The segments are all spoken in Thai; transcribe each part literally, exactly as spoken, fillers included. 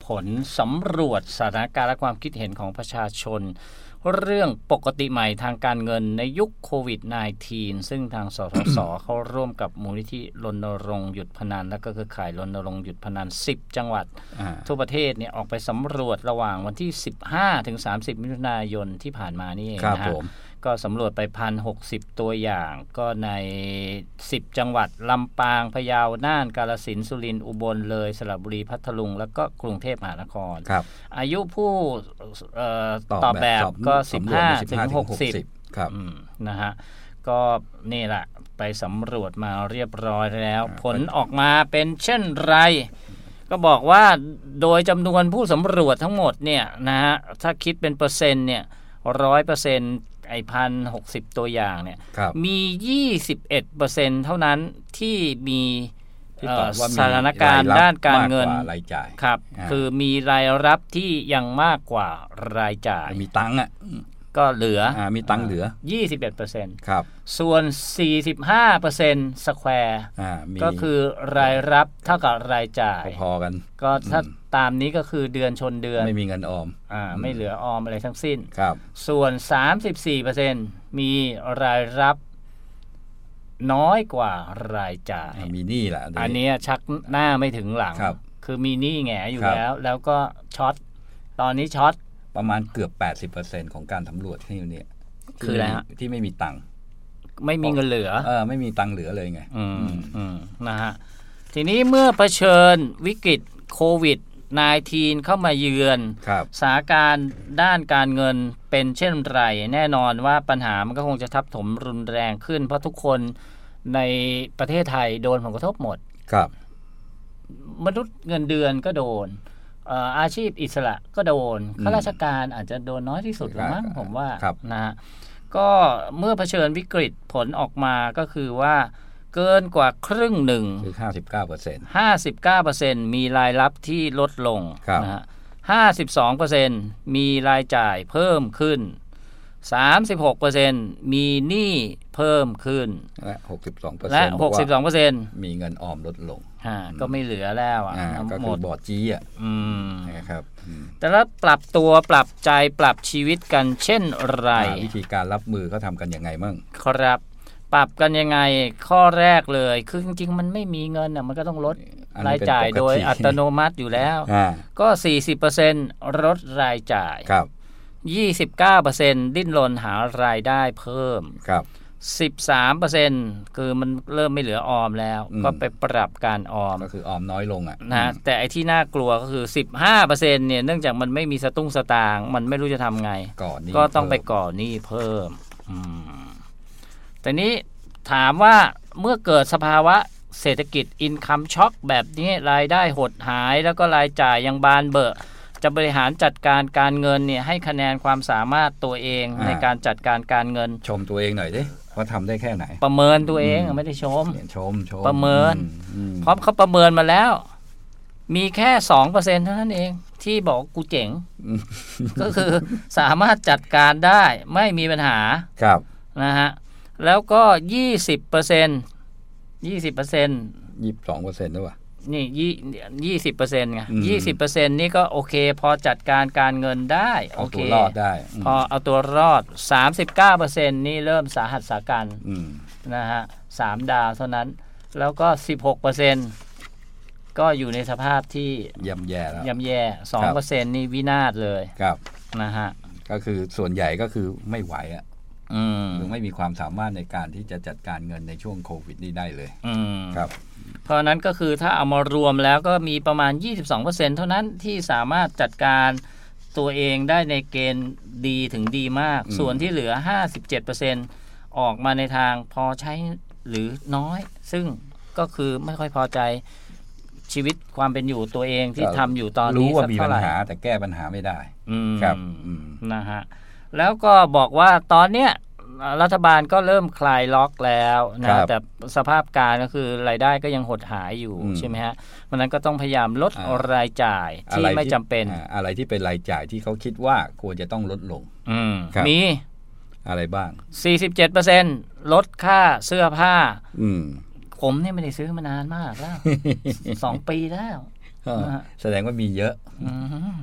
ลสำรวจสถานการณ์และความคิดเห็นของประชาชนเรื่องปกติใหม่ทางการเงินในยุคโควิด สิบเก้า ซึ่งทางสทศ เขาร่วมกับมูลนิธิรณรงค์หยุดพนันและก็เครือข่ายรณรงค์หยุดพนันสิบจังหวัดทั่วประเทศเนี่ยออกไปสำรวจระหว่างวันที่สิบห้าถึงสามสิบมิถุนายนที่ผ่านมานี่เองนะฮะก็สำรวจไป หนึ่งพันหกสิบ ตัวอย่างก็ในสิบจังหวัดลำปางพะเยาน่านกาฬสินธุ์สุรินทร์อุบลเลยสระบุรีพัทลุงแล้วก็กรุงเทพมหานครอายุผู้ตอบแบบก็สิบห้าถึงหกสิบครับนะฮะก็นี่แหละไปสำรวจมาเรียบร้อยแล้วผลออกมาเป็นเช่นไรก็บอกว่าโดยจำนวนผู้สำรวจทั้งหมดเนี่ยนะฮะถ้าคิดเป็นเปอร์เซ็นต์เนี่ย ร้อยเปอร์เซ็นต์ ไอ้ หนึ่งพันหกสิบ ตัวอย่างเนี่ยมี ยี่สิบเอ็ดเปอร์เซ็นต์ เท่านั้นที่มีสถานการณ์ด้านการเงินครับคือมีรายรับที่ยังมากกว่ารายจ่ายมีตังค์อ่ะก็เหลืออ่ามีตังค์เหลือยี่สิบเอ็ดเปอร์เซ็นต์ครับส่วน สี่สิบห้าเปอร์เซ็นต์ สแควร์ก็คือรายรับเท่ากับรายจ่ายพอกันก็ถ้าตามนี้ก็คือเดือนชนเดือนไม่มีเงินออมอ่าไม่เหลือออมอะไรทั้งสิ้นครับส่วน สามสิบสี่เปอร์เซ็นต์ มีรายรับน้อยกว่ารายจ่ายมีหนี้แหละอันนี้ชักหน้าไม่ถึงหลังคือมีหนี้แหงอยู่แล้วแล้วก็ช็อตตอนนี้ช็อตประมาณเกือบ แปดสิบเปอร์เซ็นต์ ของการสำรวจที่นี่คืออะไรฮะที่ไม่มีตังค์ไม่มีเงินเหลือเออไม่มีตังค์เหลือเลยไงอืมอืมนะฮะทีนี้เมื่อเผชิญวิกฤตโควิด สิบเก้า เข้ามาเยือนสถานการณ์ด้านการเงินเป็นเช่นไรแน่นอนว่าปัญหามันก็คงจะทับถมรุนแรงขึ้นเพราะทุกคนในประเทศไทยโดนผลกระทบหมดครับมนุษย์เงินเดือนก็โดนอาชีพอิสระก็โดนข้าราชการอาจจะโดนน้อยที่สุดหรือมั้งผมว่านะฮะก็เมื่อเผชิญวิกฤตผลออกมาก็คือว่าเกินกว่าครึ่งหนึ่งคือ ห้าสิบเก้าเปอร์เซ็นต์ห้าสิบเก้าเปอร์เซ็นต์ มีรายรับที่ลดลงนะฮะ ห้าสิบสองเปอร์เซ็นต์ มีรายจ่ายเพิ่มขึ้น สามสิบหกเปอร์เซ็นต์ มีหนี้เพิ่มขึ้นและ หกสิบสองเปอร์เซ็นต์และ หกสิบสองเปอร์เซ็นต์มีเงินออมลดลงอ่าก็ไม่เหลือแล้วอ่ะก็คือบอดจี้อ่ะอืมนะครับแต่แล้วปรับตัวปรับใจปรับชีวิตกันเช่นไรวิธีการรับมือเขาทำกันยังไงมั่งครับปรับกันยังไงข้อแรกเลยคือจริงๆมันไม่มีเงินอ่ะมันก็ต้องลดรายจ่ายโดยอัตโนมัติอยู่แล้วก็ สี่สิบเปอร์เซ็นต์ ลดรายจ่ายครับยี่สิบเก้าเปอร์เซ็นต์ ดิ้นรนหารายได้เพิ่มครับสิบสามเปอร์เซ็นต์ คือมันเริ่มไม่เหลือออมแล้วก็ไปปรับการออมก็คือออมน้อยลงอ่ะนะแต่ไอ้ที่น่ากลัวก็คือ สิบห้าเปอร์เซ็นต์ เนี่ยเนื่องจากมันไม่มีสตุ้งสตางค์มันไม่รู้จะทำไงก็ต้องไปก่อหนี้เพิ่มแต่นี้ถามว่าเมื่อเกิดสภาวะเศรษฐกิจอินคัมช็อคแบบนี้รายได้หดหายแล้วก็รายจ่ายยังบานเบอะจะบริหารจัดการการเงินเนี่ยให้คะแนนความสามารถตัวเองในการจัดการการเงินชมตัวเองหน่อยดิว่าทำได้แค่ไหนประเมินตัวเองไม่ได้ชมชมชมประเมินเพราะเขาประเมินมาแล้วมีแค่ สองเปอร์เซ็นต์ เท่านั้นเองที่บอกกูเจ๋งก็คือสามารถจัดการได้ไม่มีปัญหาครับนะฮะแล้วก็ ยี่สิบเปอร์เซ็นต์ ยี่สิบเปอร์เซ็นต์ยี่สิบสองเปอร์เซ็นต์ ด้วยว่ะนี่ยี่สิบเปอร์เซ็นต์ไง ยี่สิบเปอร์เซ็นต์ นี่ก็โอเคพอจัดการการเงินได้โอเครอดได้พอเอาตัวรอด สามสิบเก้าเปอร์เซ็นต์ นี่เริ่มสาหัสสากันนะฮะสามดาวเท่านั้นแล้วก็ สิบหกเปอร์เซ็นต์ ก็อยู่ในสภาพที่ย่ำแย่แล้วย่ำแย่ สองเปอร์เซ็นต์ นี่วินาศเลยครับนะฮะก็คือส่วนใหญ่ก็คือไม่ไหวอ่ะหรือไม่มีความสามารถในการที่จะจัดการเงินในช่วงโควิดนี้ได้เลยครับเพราะนั้นก็คือถ้าเอามารวมแล้วก็มีประมาณ ยี่สิบสองเปอร์เซ็นต์ เท่านั้นที่สามารถจัดการตัวเองได้ในเกณฑ์ดีถึงดีมากส่วนที่เหลือ ห้าสิบเจ็ดเปอร์เซ็นต์ ออกมาในทางพอใช้หรือน้อยซึ่งก็คือไม่ค่อยพอใจชีวิตความเป็นอยู่ตัวเองที่ทำอยู่ตอนนี้รู้ว่ามีปัญหาแต่แก้ปัญหาไม่ได้ครับนะฮะแล้วก็บอกว่าตอนเนี้ยรัฐบาลก็เริ่มคลายล็อกแล้วนะแต่สภาพการก็คือรายได้ก็ยังหดหายอยู่ใช่ไหมฮะเพราะนั้นก็ต้องพยายามลดรายจ่ายที่ไม่จำเป็นอะไรที่เป็นรายจ่ายที่เขาคิดว่าควรจะต้องลดลงมีอะไรบ้างสี่สิบเจ็ดเปอร์เซ็นต์ ลดค่าเสื้อผ้าผมเนี่ยไม่ได้ซื้อมานานมากแล้ว สองปีแล้วแสดงว่ามีเยอะ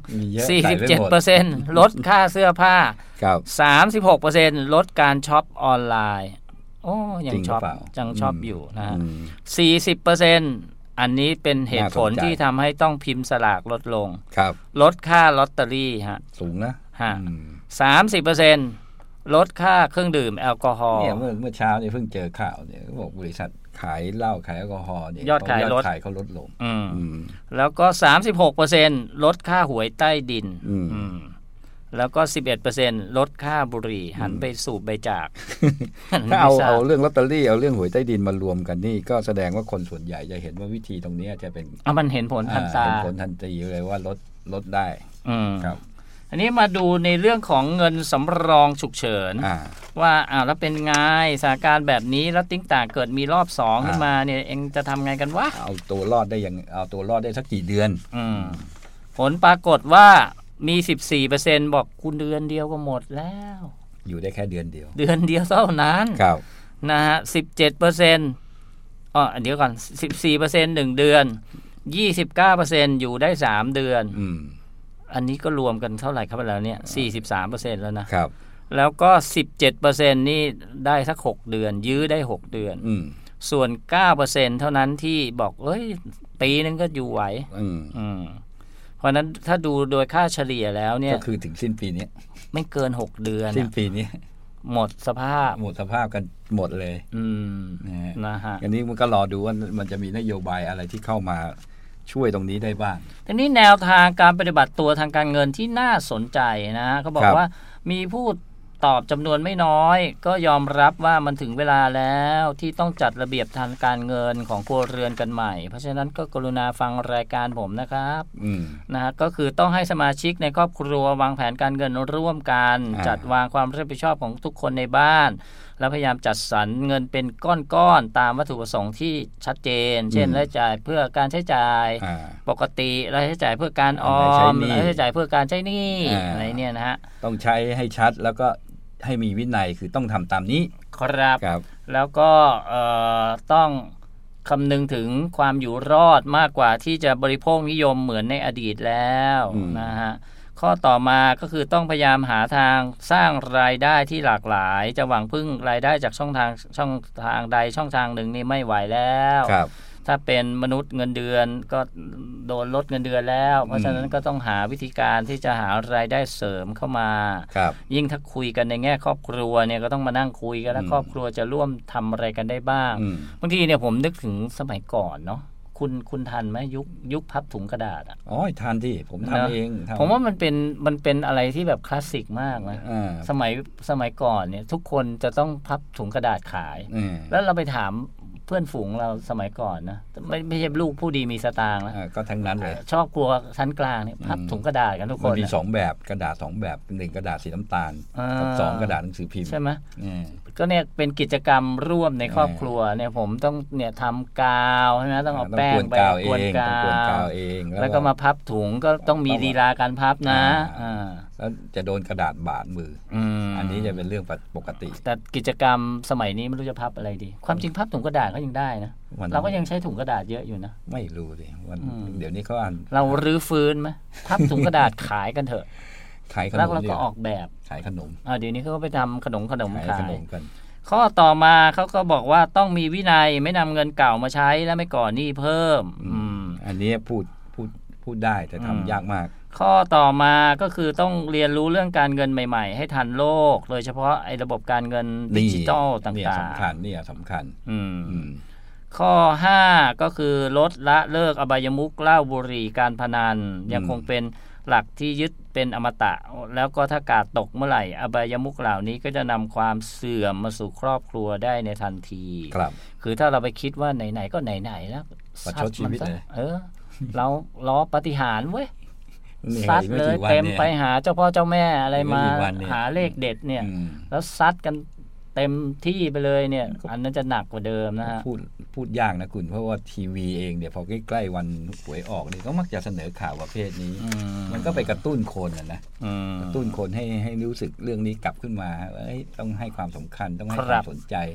สี่สิบเจ็ดเปอร์เซ็นต์ ลดค่าเสื้อผ้า สามสิบหกเปอร์เซ็นต์ ลดการช็อปออนไลน์โอ้ยังช็อปยังช็อปอยู่นะฮะ สี่สิบเปอร์เซ็นต์ อันนี้เป็นเหตุผลที่ทำให้ต้องพิมพ์สลากลดลงลดค่าลอตเตอรี่ฮะสูงนะฮะ สามสิบเปอร์เซ็นต์ ลดค่าเครื่องดื่มแอลกอฮอล์เนี่ยเมื่อเมื่อเช้าเนี่ยเพิ่งเจอข่าวเนี่ยบอกบริษัทขายเหล้าขายแอลกอฮอล์เนี่ยยอดขายลดขายเขาลดลงแล้วก็ สามสิบหกเปอร์เซ็นต์ ลดค่าหวยใต้ดินแล้วก็ สิบเอ็ดเปอร์เซ็นต์ ลดค่าบุหรี่หันไปสูบใบจากถ้าเอาเอาเรื่องลอตเตอรี่เอาเรื่องหวยใต้ดินมารวมกันนี่ก็แสดงว่าคนส่วนใหญ่จะเห็นว่าวิธีตรงนี้จะเป็นอ่ะมันเห็นผลทันตาเห็นผลทันทีเลยว่าลดลดได้ครับอันนี้มาดูในเรื่องของเงินสำรองฉุกเฉินว่าอ้าวแล้วเป็นไงสถานการณ์แบบนี้แล้วติ้งต่างเกิดมีรอบสองขึ้นมาเนี่ยเองจะทำไงกันวะเอาตัวรอดได้ยังเอาตัวรอดได้สักกี่เดือนผลปรากฏว่ามี สิบสี่เปอร์เซ็นต์ บอกคุณเดือนเดียวก็หมดแล้วอยู่ได้แค่เดือนเดียวเดือนเดียวเท่านั้นครับนะฮะ สิบเจ็ดเปอร์เซ็นต์ อ๋อเดี๋ยวก่อน สิบสี่เปอร์เซ็นต์ หนึ่งเดือน ยี่สิบเก้าเปอร์เซ็นต์ อยู่ได้สามเดือนอืมอันนี้ก็รวมกันเท่าไหร่ครับแล้วเนี่ย สี่สิบสามเปอร์เซ็นต์ แล้วนะครับแล้วก็ สิบเจ็ดเปอร์เซ็นต์ นี่ได้สักหกเดือนยื้อได้หกเดือนอืมส่วน เก้าเปอร์เซ็นต์ เท่านั้นที่บอกเอ้ยปีนึงก็อยู่ไหวอืมอืมเพราะนั้นถ้าดูโดยค่าเฉลี่ยแล้วเนี่ยก็คือถึงสิ้นปีนี้ไม่เกินหกเดือนสิ้นปีนี้หมดสภาพหมดสภาพกันหมดเลยอืมนะฮะอันนี้มันก็รอดูว่ามันจะมีนโยบายอะไรที่เข้ามาช่วยตรงนี้ได้บ้างทีนี้แนวทางการปฏิบัติตัวทางการเงินที่น่าสนใจนะเขาบอกว่ามีผู้ตอบจำนวนไม่น้อยก็ยอมรับว่ามันถึงเวลาแล้วที่ต้องจัดระเบียบทางการเงินของครัวเรือนกันใหม่เพราะฉะนั้นก็กรุณาฟังรายการผมนะครับนะฮะก็คือต้องให้สมาชิกในครอบครัววางแผนการเงินร่วมกันจัดวางความรับผิดชอบของทุกคนในบ้านแล้วพยายามจัดสรรเงินเป็นก้อนๆตามวัตถุประสงค์ที่ชัดเจนเช่นรายจ่ายเพื่อการใช้จ่ายปกติรายใช้จ่ายเพื่อการออมรายใช้จ่ายเพื่อการใช้หนี้อะไรเนี่ยนะฮะต้องใช้ให้ชัดแล้วก็ให้มีวินัยคือต้องทำตามนี้ครับแล้วก็ต้องคำนึงถึงความอยู่รอดมากกว่าที่จะบริโภคนิยมเหมือนในอดีตแล้วนะฮะข้อต่อมาก็คือต้องพยายามหาทางสร้างรายได้ที่หลากหลายจะหวังพึ่งรายได้จากช่องทางช่องทางใดช่องทางหนึ่งนี่ไม่ไหวแล้วถ้าเป็นมนุษย์เงินเดือนก็โดนลดเงินเดือนแล้วเพราะฉะนั้นก็ต้องหาวิธีการที่จะหารายได้เสริมเข้ามายิ่งถ้าคุยกันในแง่ครอบครัวเนี่ยก็ต้องมานั่งคุยกันแล้วครอบครัวจะร่วมทำอะไรกันได้บ้างบางทีเนี่ยผมนึกถึงสมัยก่อนเนาะคุณคุณทันไหมยุคยุคพับถุงกระดาษอ่ะอ๋อทันที่ผมทำเองผมว่ามันเป็นมันเป็นอะไรที่แบบคลาสสิกมากนะสมัยสมัยก่อนเนี่ยทุกคนจะต้องพับถุงกระดาษขายแล้วเราไปถามเพื่อนฝูงเราสมัยก่อนนะไม่ไม่ใช่ลูกผู้ดีมีสตางค์นะก็ทั้งนั้นเลยชอบกลัวชั้นกลางเนี่ยพับถุงกระดาษกันทุกคนมันมีสองแบบกระดาษสองแบบหนึ่งกระดาษสีน้ำตาลกับสองกระดาษหนังสือพิมพ์ใช่ไหมก็เนี่ยเป็นกิจกรรมร่วมในครอบครัวเนี่ยผมต้องเนี่ยทำกาวใช่ไหมต้องเอาแป้งไปกวนกาวเองแล้วก็มาพับถุงก็ต้องมีลีลาการพับนะแล้วจะโดนกระดาษบาดมืออันนี้จะเป็นเรื่องปกติแต่กิจกรรมสมัยนี้ไม่รู้จะพับอะไรดีความจริงพับถุงกระดาษก็ยังได้นะเราก็ยังใช้ถุงกระดาษเยอะอยู่นะไม่รู้ดิวันเดี๋ยวนี้เขาอ่านเรารื้อฟื้นไหมพับถุงกระดาษขายกันเถอะขายขนมแล้วเราก็ออกแบบขายขนมอ่าเดี๋ยวนี้เขาก็ไปทำขนมขนมขายกันข้อต่อมาเขาก็บอกว่าต้องมีวินัยไม่นำเงินเก่ามาใช้และไม่ก่อหนี้เพิ่มอันนี้พูดพูดพูดได้แต่ทำยากมากข้อต่อมาก็คือต้องเรียนรู้เรื่องการเงินใหม่ๆให้ทันโลกโดยเฉพาะไอ้ระบบการเงินดิจิทัลต่างๆนี่สำคัญนี่สำคัญข้อห้าก็คือลดละเลิกอบายมุขเหล้าบุหรี่การพนันยังคงเป็นหลักที่ยึดเป็นอมตะแล้วก็ถ้ากาดตกเมื่อไหร่อบายมุขเหล่านี้ก็จะนำความเสื่อมมาสู่ครอบครัวได้ในทันทีครับคือถ้าเราไปคิดว่าไหนๆก็ไหนๆแล้วประชดชีวิตเลยเออเราล้อปฏิหารเว้ยซัดเลยเต็มไปหาเจ้าพ่อเจ้าแม่อะไรมาหาเลขเด็ดเนี่ยแล้วซัดกันเต็มที่ไปเลยเนี่ยอันนั้นจะหนักกว่าเดิมนะฮะพูดพูดยากนะคุณเพราะว่าทีวีเองเนี่ยพอใกล้ๆวันหวยออกนี่ก็มักจะเสนอข่าวประเภทนี้มันก็ไปกระตุ้นคนนะกระตุ้นคนให้ให้รู้สึกเรื่องนี้กลับขึ้นมาต้องให้ความสำคัญต้องให้ความสนใจ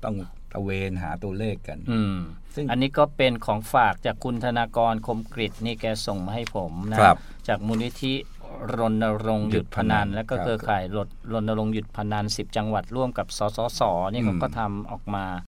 ต้องตะเวนหาตัวเลขกันอืมซึ่งอันนี้ก็เป็นของฝากจากคุณธนากรคมกฤษนี่แกส่งมาให้ผมนะจากมูลนิธิรณรงค์หยุดพนันและก็เครือข่ายรณรงค์หยุดพนันสิบจังหวัดร่วมกับสสสนี่เขาก็ทำออกมา